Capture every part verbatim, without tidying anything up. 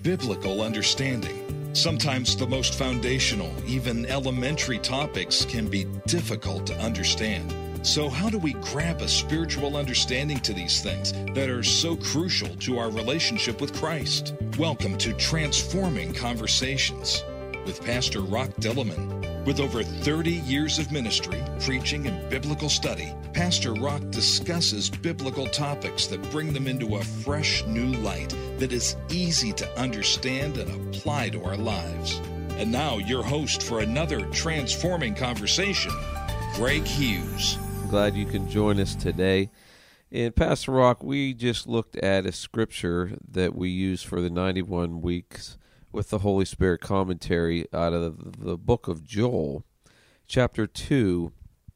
biblical understanding. Sometimes the most foundational, even elementary topics can be difficult to understand. So how do we grab a spiritual understanding to these things that are so crucial to our relationship with Christ? Welcome to Transforming Conversations with Pastor Rock Dillman. With over thirty years of ministry, preaching, and biblical study, Pastor Rock discusses biblical topics that bring them into a fresh new light that is easy to understand and apply to our lives. And now, your host for another Transforming Conversation, Greg Hughes. I'm glad you can join us today. And Pastor Rock, we just looked at a scripture that we use for the ninety-one weeks with the Holy Spirit commentary out of the book of Joel, chapter two,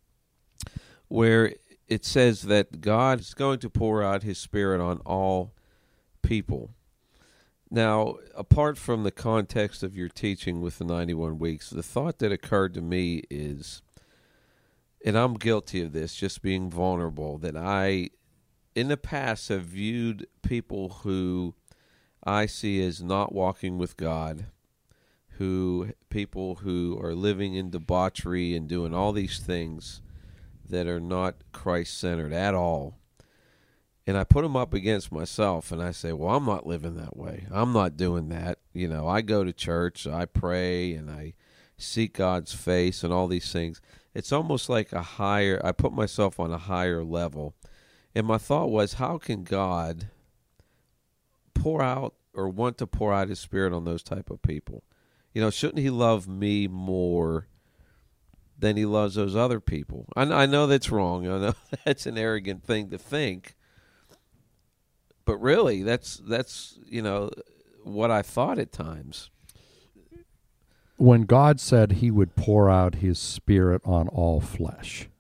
where it says that God is going to pour out his Spirit on all people. Now, apart from the context of your teaching with the ninety-one weeks, the thought that occurred to me is, and I'm guilty of this, just being vulnerable, that I, in the past, have viewed people who I see as not walking with God, who people who are living in debauchery and doing all these things that are not Christ-centered at all. And I put them up against myself, and I say, well, I'm not living that way. I'm not doing that. You know, I go to church, I pray, and I seek God's face and all these things. It's almost like a higher, I put myself on a higher level. And my thought was, how can God pour out or want to pour out his Spirit on those type of people? You know, shouldn't he love me more than he loves those other people? I, I know that's wrong. I know that's an arrogant thing to think. But really, that's, that's you know, what I thought at times. When God said he would pour out his Spirit on all flesh,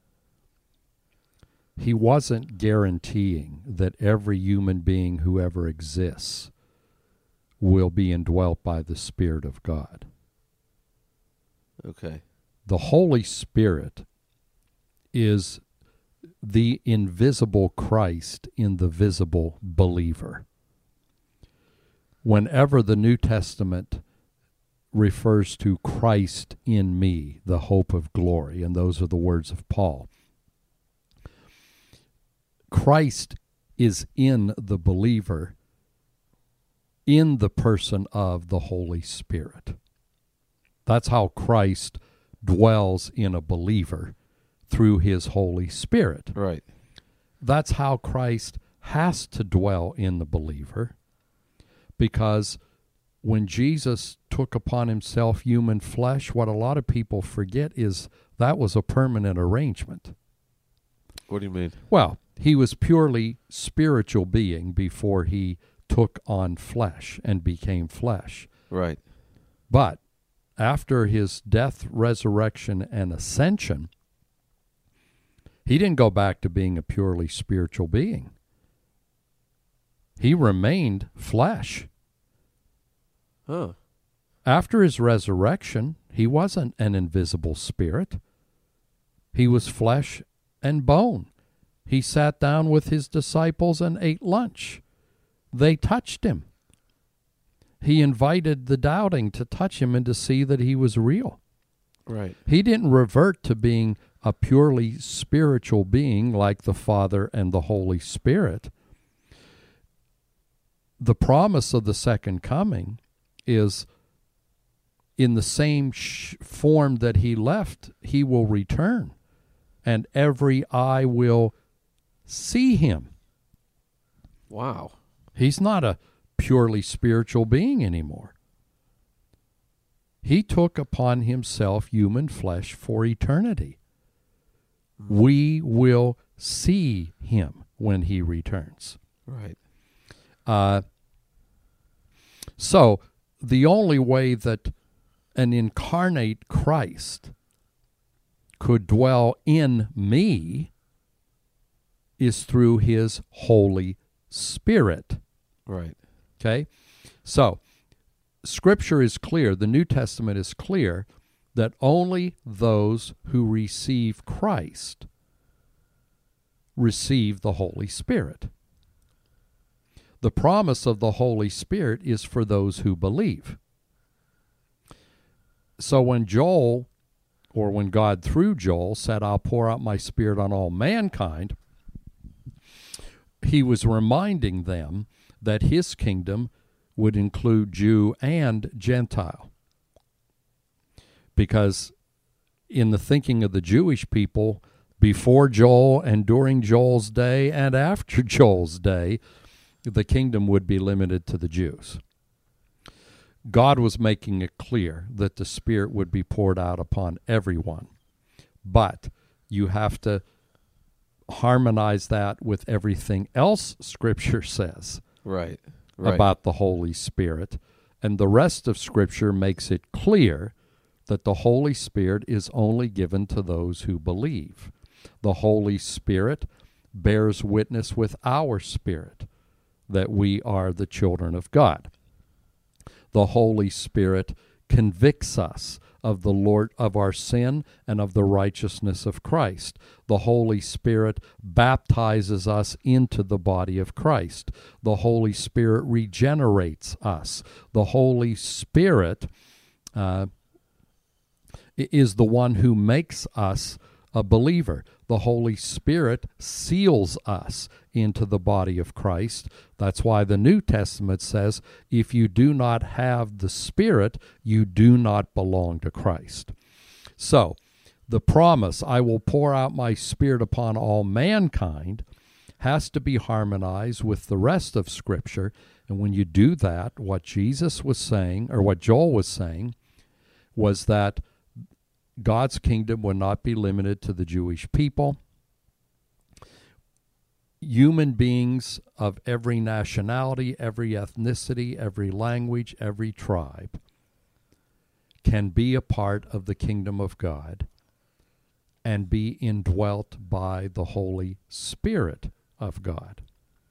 he wasn't guaranteeing that every human being who ever exists will be indwelt by the Spirit of God. Okay. The Holy Spirit is the invisible Christ in the visible believer. Whenever the New Testament refers to Christ in me, the hope of glory, and those are the words of Paul, Christ is in the believer in the person of the Holy Spirit. That's how Christ dwells in a believer, through his Holy Spirit. Right. That's how Christ has to dwell in the believer, because when Jesus took upon himself human flesh, what a lot of people forget is that was a permanent arrangement. What do you mean? Well, he was purely spiritual being before he took on flesh and became flesh. Right. But after his death, resurrection, and ascension, he didn't go back to being a purely spiritual being. He remained flesh. Huh. After his resurrection, he wasn't an invisible spirit. He was flesh and bone. He sat down with his disciples and ate lunch. They touched him. He invited the doubting to touch him and to see that he was real. Right. He didn't revert to being a purely spiritual being like the Father and the Holy Spirit. The promise of the second coming is in the same sh- form that he left, he will return, and every eye will see him. Wow. He's not a purely spiritual being anymore. He took upon himself human flesh for eternity. We will see him when he returns. Right. Uh, so the only way that an incarnate Christ could dwell in me is through his Holy Spirit. Right. Okay? So, Scripture is clear, the New Testament is clear, that only those who receive Christ receive the Holy Spirit. The promise of the Holy Spirit is for those who believe. So when Joel, or when God through Joel said, I'll pour out my Spirit on all mankind, he was reminding them that his kingdom would include Jew and Gentile. Because in the thinking of the Jewish people, before Joel and during Joel's day and after Joel's day, the kingdom would be limited to the Jews. God was making it clear that the Spirit would be poured out upon everyone. But you have to harmonize that with everything else Scripture says Right. Right. about the Holy Spirit. And the rest of Scripture makes it clear that the Holy Spirit is only given to those who believe. The Holy Spirit bears witness with our spirit that we are the children of God. The Holy Spirit convicts us of the Lord of our sin and of the righteousness of Christ. The Holy Spirit baptizes us into the body of Christ. The Holy Spirit regenerates us. The Holy Spirit uh, is the one who makes us a believer. The Holy Spirit seals us into the body of Christ. That's why the New Testament says, if you do not have the Spirit, you do not belong to Christ. So, the promise, I will pour out my Spirit upon all mankind, has to be harmonized with the rest of Scripture. And when you do that, what Jesus was saying, or what Joel was saying, was that God's kingdom would not be limited to the Jewish people. Human beings of every nationality, every ethnicity, every language, every tribe can be a part of the kingdom of God and be indwelt by the Holy Spirit of God.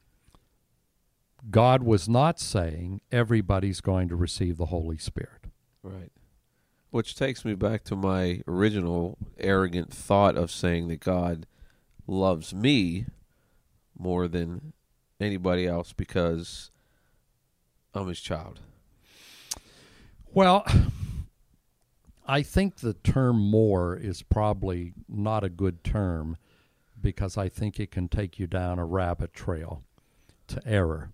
God was not saying everybody's going to receive the Holy Spirit. Right. Which takes me back to my original arrogant thought of saying that God loves me more than anybody else because I'm his child. Well, I think the term more is probably not a good term because I think it can take you down a rabbit trail to error.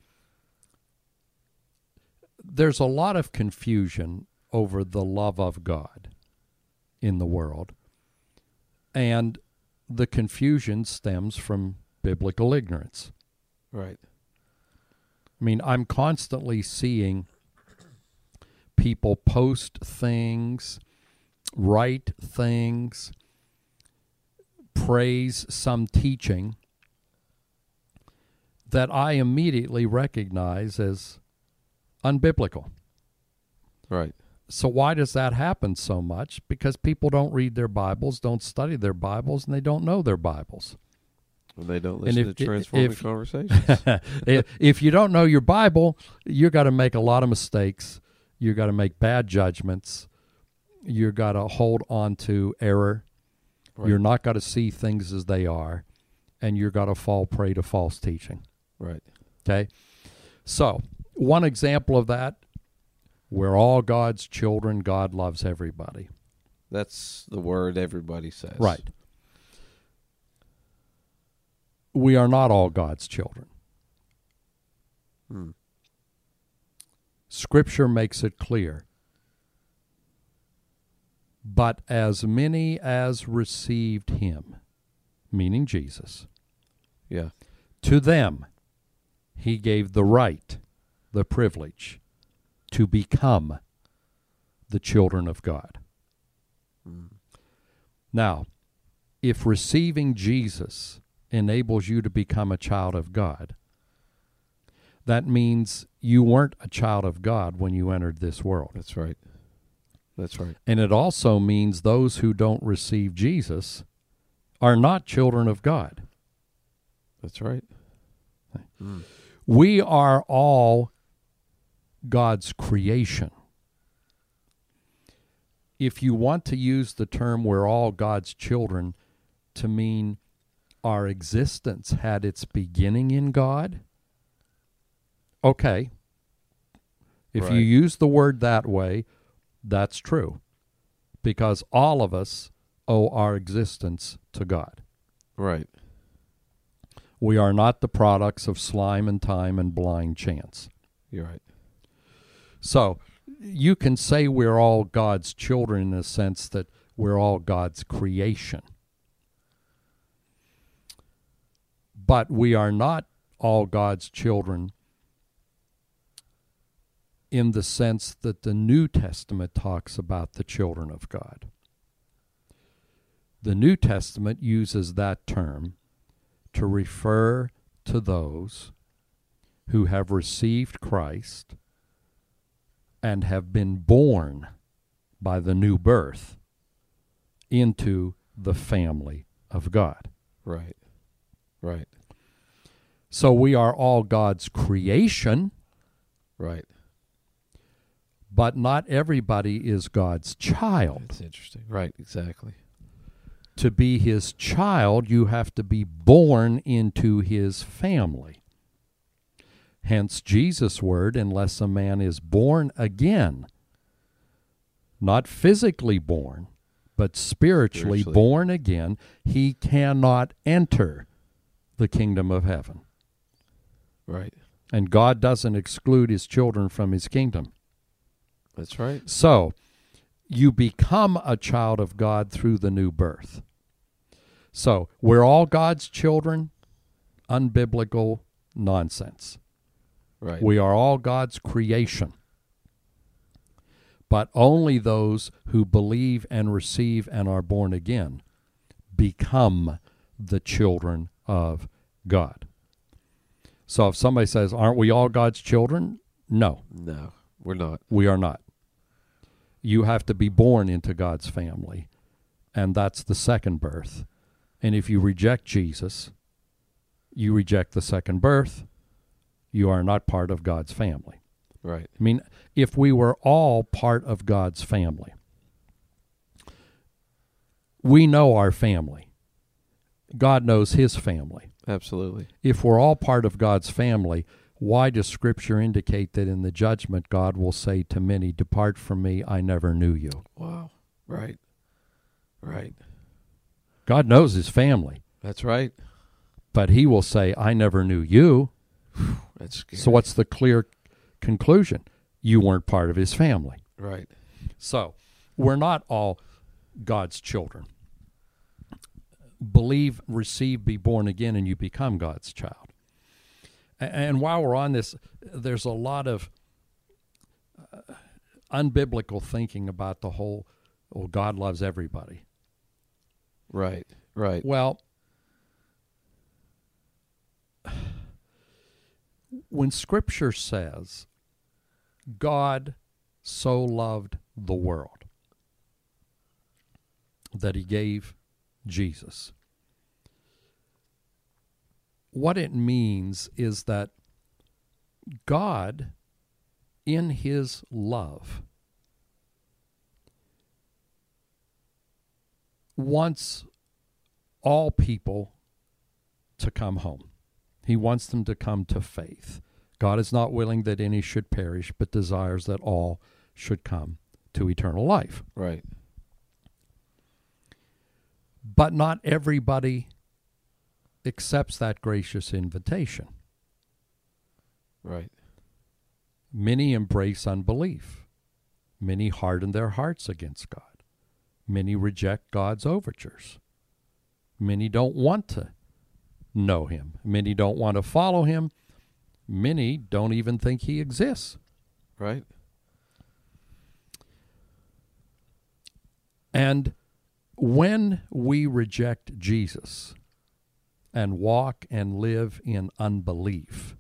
There's a lot of confusion over the love of God in the world. And the confusion stems from biblical ignorance. Right. I mean, I'm constantly seeing people post things, write things, praise some teaching that I immediately recognize as unbiblical. Right. So why does that happen so much? Because people don't read their Bibles, don't study their Bibles, and they don't know their Bibles. And they don't listen if, to Transforming if, Conversations. if, if you don't know your Bible, you got to make a lot of mistakes. You got to make bad judgments. You got to hold on to error. Right. You're not got to see things as they are, and you're got to fall prey to false teaching. Right. Okay? So, one example of that, we're all God's children. God loves everybody. That's the word everybody says. Right. We are not all God's children. Hmm. Scripture makes it clear. But as many as received him, meaning Jesus, Yeah. to them he gave the right, the privilege, to become the children of God. Hmm. Now, if receiving Jesus enables you to become a child of God, that means you weren't a child of God when you entered this world. That's right. That's right. And it also means those who don't receive Jesus are not children of God. That's right. Hmm. We are all God's creation. If you want to use the term we're all God's children to mean our existence had its beginning in God, Okay. If Right. you use the word that way, that's true. Because all of us owe our existence to God. Right. We are not the products of slime and time and blind chance. You're right. So you can say we're all God's children in the sense that we're all God's creation. But we are not all God's children in the sense that the New Testament talks about the children of God. The New Testament uses that term to refer to those who have received Christ and have been born by the new birth into the family of God. Right. Right. So we are all God's creation, Right. but not everybody is God's child. That's interesting. Right. Exactly. To be his child, you have to be born into his family. Hence Jesus' word, unless a man is born again, not physically born, but spiritually, Spiritually. born again, he cannot enter the kingdom of heaven. Right. And God doesn't exclude his children from his kingdom. That's right. So, you become a child of God through the new birth. So, we're all God's children, unbiblical nonsense. Right. We are all God's creation. But only those who believe and receive and are born again become the children of God. So if somebody says, aren't we all God's children? No, No, we're not. we are not. You have to be born into God's family, and that's the second birth. And if you reject Jesus, you reject the second birth. You are not part of God's family. Right. I mean, if we were all part of God's family, we know our family. God knows his family. Absolutely. If we're all part of God's family, why does Scripture indicate that in the judgment God will say to many, "Depart from me, I never knew you"? Wow. Right. Right. God knows his family, That's right. but he will say, "I never knew you." That's scary. So what's the clear conclusion? You weren't part of his family. Right. So we're not all God's children. Believe, receive, be born again, and you become God's child. A- And while we're on this, there's a lot of uh, unbiblical thinking about the whole, well, God loves everybody. Right. Right. Well, when Scripture says, God so loved the world that he gave Jesus, what it means is that God, in his love, wants all people to come home. He wants them to come to faith. God is not willing that any should perish, but desires that all should come to eternal life. Right. But not everybody accepts that gracious invitation. Right. Many embrace unbelief. Many harden their hearts against God. Many reject God's overtures. Many don't want to know him. Many don't want to follow him. Many don't even think he exists. Right. And when we reject Jesus and walk and live in unbelief,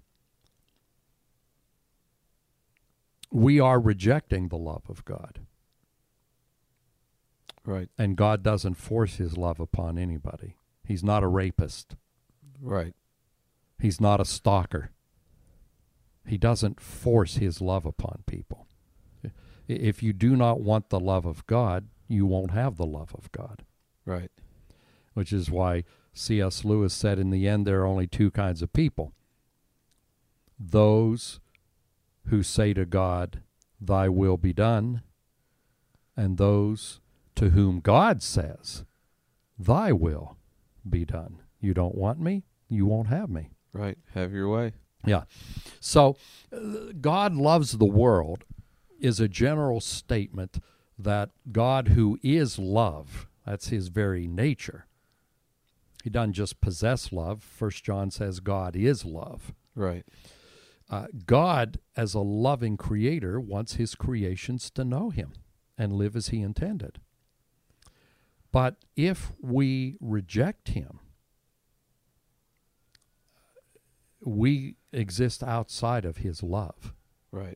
we are rejecting the love of God. Right. And God doesn't force his love upon anybody. He's not a rapist. Right. He's not a stalker. He doesn't force his love upon people. If you do not want the love of God, you won't have the love of God. Right. Which is why C S Lewis said in the end there are only two kinds of people. Those who say to God, "Thy will be done," and those to whom God says, "Thy will be done." You don't want me, you won't have me. Right. Have your way. Yeah. So uh, God loves the world is a general statement that God, who is love, that's his very nature. He doesn't just possess love. First John says God is love. Right. Uh, God, as a loving creator, wants his creations to know him and live as he intended. But if we reject him, we exist outside of his love. Right.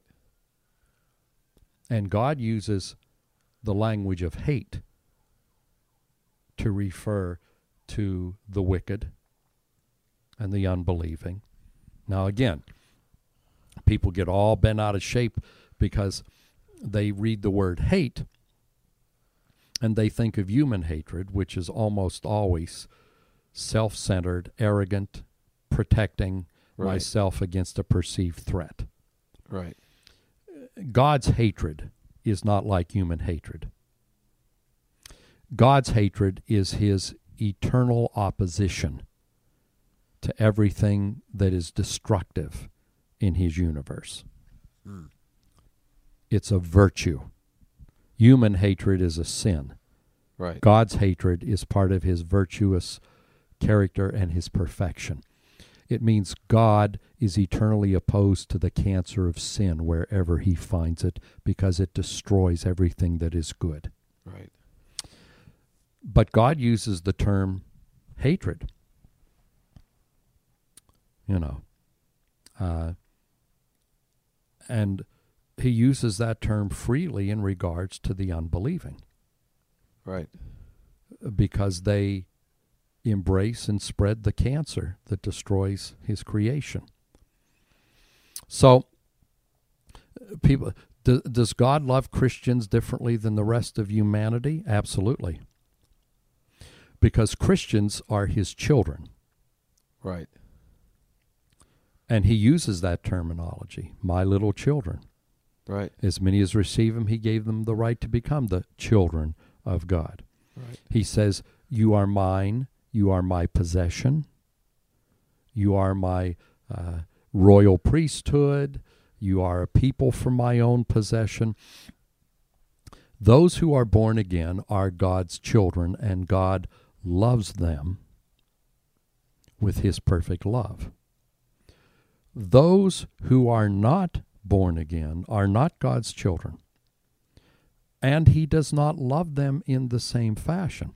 And God uses the language of hate to refer to the wicked and the unbelieving. Now again, people get all bent out of shape because they read the word hate and they think of human hatred, which is almost always self-centered, arrogant, protecting Right. myself against a perceived threat. Right. God's hatred is not like human hatred. God's hatred is his eternal opposition to everything that is destructive in his universe. Mm. It's a virtue. Human hatred is a sin. Right. God's hatred is part of his virtuous character and his perfection. It means God is eternally opposed to the cancer of sin wherever he finds it because it destroys everything that is good. Right. But God uses the term hatred. You know. Uh, and he uses that term freely in regards to the unbelieving. Right. Because they embrace and spread the cancer that destroys his creation. So, people, do, does God love Christians differently than the rest of humanity? Absolutely. Because Christians are his children. Right. And he uses that terminology, my little children. Right. As many as receive him, he gave them the right to become the children of God. Right. He says, you are mine. You are my possession. You are my uh, royal priesthood. You are a people for my own possession. Those who are born again are God's children, and God loves them with his perfect love. Those who are not born again are not God's children, and he does not love them in the same fashion.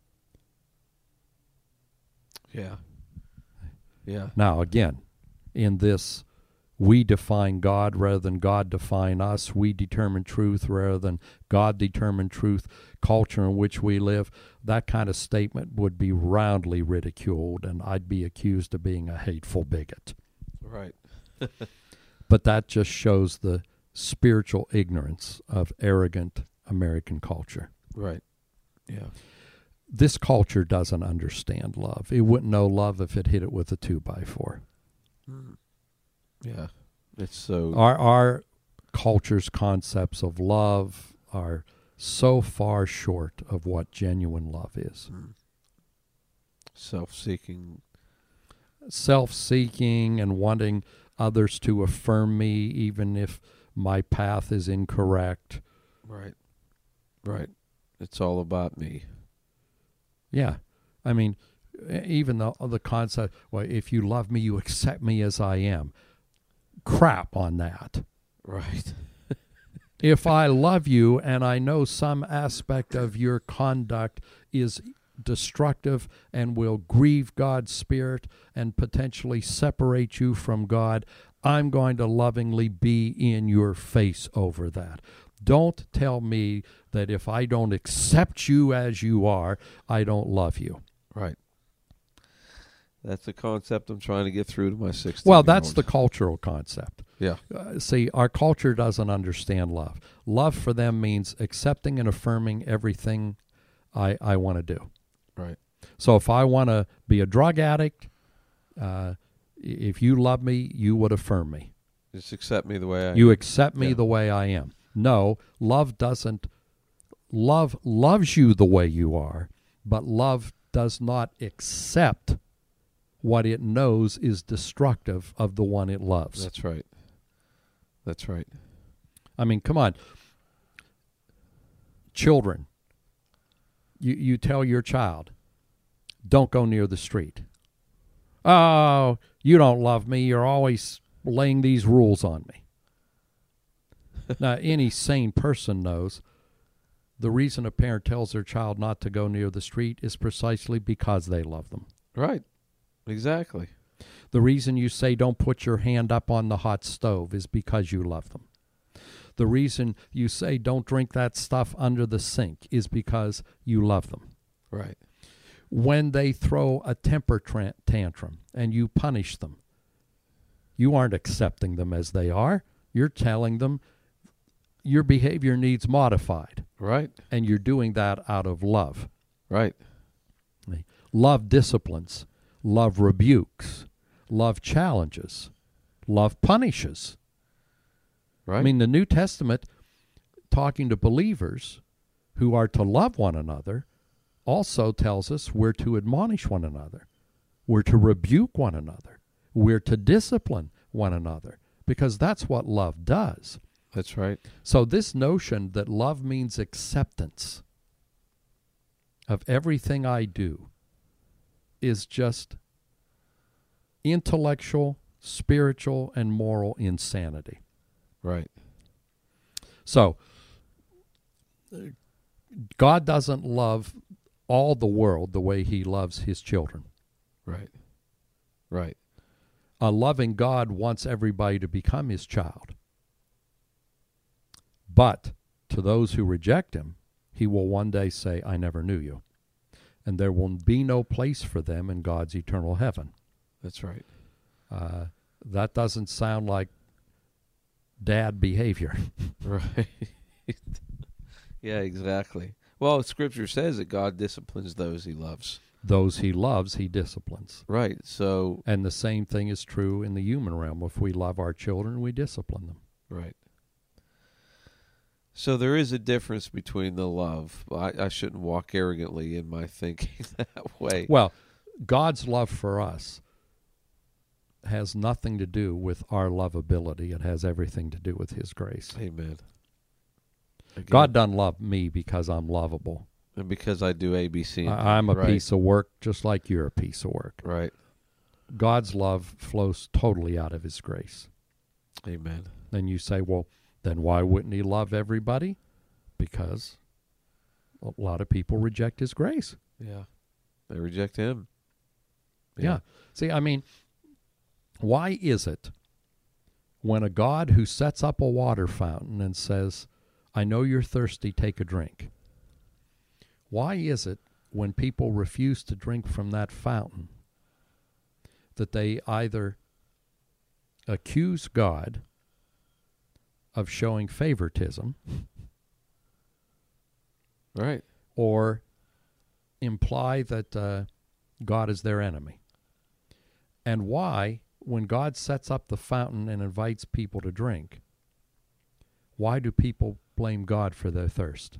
Yeah. Yeah. Now, again, in this, we define God rather than God define us. We determine truth rather than God determine truth. Culture in which we live, that kind of statement would be roundly ridiculed, and I'd be accused of being a hateful bigot. Right. But that just shows the spiritual ignorance of arrogant American culture. Right. Yeah. This culture doesn't understand love. It wouldn't know love if it hit it with a two by four. Mm. Yeah. It's so... Our, our culture's concepts of love are so far short of what genuine love is. Mm. Self-seeking. Self-seeking and wanting others to affirm me even if my path is incorrect. Right. Right. It's all about me. Yeah. I mean, even the, the concept, well, if you love me, you accept me as I am. Crap on that. Right. If I love you and I know some aspect of your conduct is destructive and will grieve God's Spirit and potentially separate you from God, I'm going to lovingly be in your face over that. Don't tell me that if I don't accept you as you are, I don't love you. Right. That's the concept I'm trying to get through to my sixteen-year-old. Well, that's the cultural concept. Yeah. Uh, see, our culture doesn't understand love. Love for them means accepting and affirming everything I, I want to do. Right. So if I want to be a drug addict, uh, if you love me, you would affirm me. Just accept me the way I am. You accept me Yeah. the way I am. No, love doesn't. Love loves you the way you are, but love does not accept what it knows is destructive of the one it loves. That's right. That's right. I mean, come on. Children, you, you tell your child, don't go near the street. Oh, you don't love me. You're always laying these rules on me. Now, any sane person knows the reason a parent tells their child not to go near the street is precisely because they love them. Right. Exactly. The reason you say don't put your hand up on the hot stove is because you love them. The reason you say don't drink that stuff under the sink is because you love them. Right. When they throw a temper tra- tantrum and you punish them, you aren't accepting them as they are. You're telling them your behavior needs modified. Right. And you're doing that out of love. Right. Love disciplines. Love rebukes. Love challenges. Love punishes. Right. I mean, the New Testament, talking to believers who are to love one another, also tells us we're to admonish one another. We're to rebuke one another. We're to discipline one another, because that's what love does. That's right. So this notion that love means acceptance of everything I do is just intellectual, spiritual, and moral insanity. Right. So, God doesn't love all the world the way he loves his children. Right. Right. A loving God wants everybody to become his child. But to those who reject him, he will one day say, I never knew you. And there will be no place for them in God's eternal heaven. That's right. Uh, that doesn't sound like dad behavior. Right. Yeah, exactly. Well, Scripture says that God disciplines those he loves. Those he loves, he disciplines. Right. So. And the same thing is true in the human realm. If we love our children, we discipline them. Right. So there is a difference between the love. I, I shouldn't walk arrogantly in my thinking that way. Well, God's love for us has nothing to do with our lovability. It has everything to do with his grace. Amen. Again. God doesn't love me because I'm lovable. And because I do A, B, C, and D. I, I'm a right. piece of work just like you're a piece of work. Right. God's love flows totally out of his grace. Amen. Then you say, well, then why wouldn't he love everybody? Because a lot of people reject his grace. Yeah. They reject him. Yeah. Yeah. See, I mean, why is it when a God who sets up a water fountain and says, I know you're thirsty, take a drink. Why is it when people refuse to drink from that fountain that they either accuse God of showing favoritism, Right. or imply that uh, God is their enemy? And why, when God sets up the fountain and invites people to drink, why do people blame God for their thirst?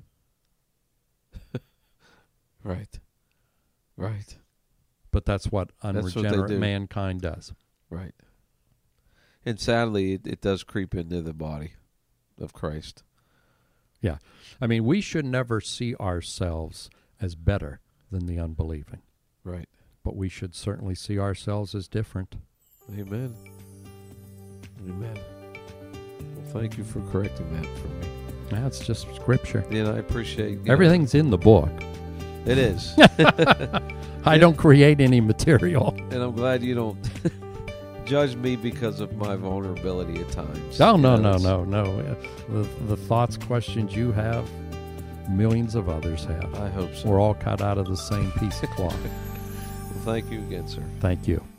Right. Right. But that's what That's what they unregenerate do. mankind does. Right. And sadly, it, it does creep into the body of Christ. Yeah. I mean, we should never see ourselves as better than the unbelieving. Right. But we should certainly see ourselves as different. Amen. Amen. Well, thank you for correcting that for me. That's just scripture. And I appreciate you Everything's in the book. know, it is. I don't create any material. And I'm glad you don't judge me because of my vulnerability at times. No, no, You know, no, it's- no, no. The, the thoughts, questions you have, millions of others have. I hope so. We're all cut out of the same piece of cloth. Well, thank you again, sir. Thank you.